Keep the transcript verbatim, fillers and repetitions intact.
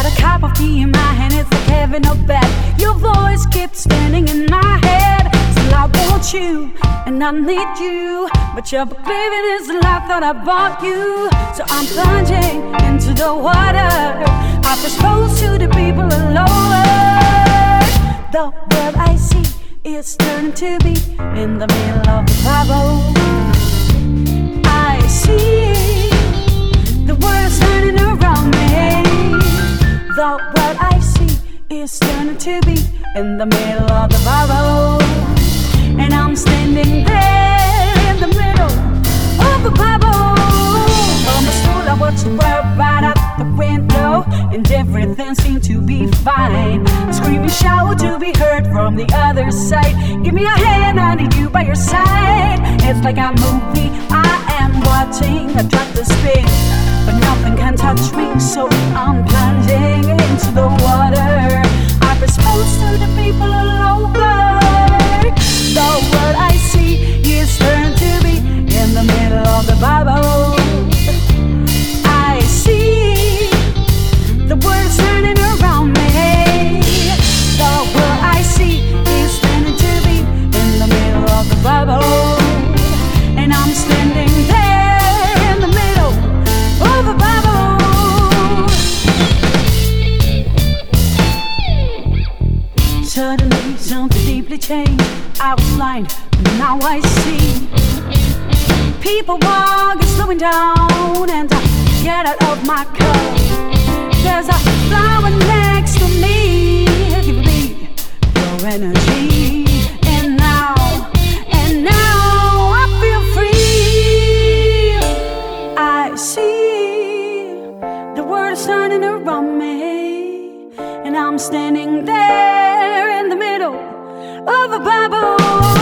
a cup of tea in my hand, it's like heaven or bed. Your voice keeps spinning in my head. Still I want you, and I need you, but you're believing is the life that I bought you. So I'm plunging into the water. I propose to the people alone. The world I see is turning to be in the middle of the Bible. I see the world is turning around me. The world I see is turning to be in the middle of the Bible. And I'm standing there in the middle of the Bible. On the stool I watch the world right out the window, and everything seemed to be fine. A screaming shout to be heard from the other side. Give me a hand, I need you by your side. It's like a movie I am watching. I try to spin, but nothing can touch me, so I'm plunging into the water. I propose to the people all over. The world I see is turned to be in the middle of the Bible. I see the world is turning around me. The world I see is turning to be in the middle of the Bible. And I'm standing there in the middle of the Bible. Suddenly something deeply changed. I was blind, but now I see. People walking, slowing down, and I get out of my car. There's a flower next to me. Give me your energy. And now, and now I feel free. I see the world is turning around me, and I'm standing there in the middle of a Bible.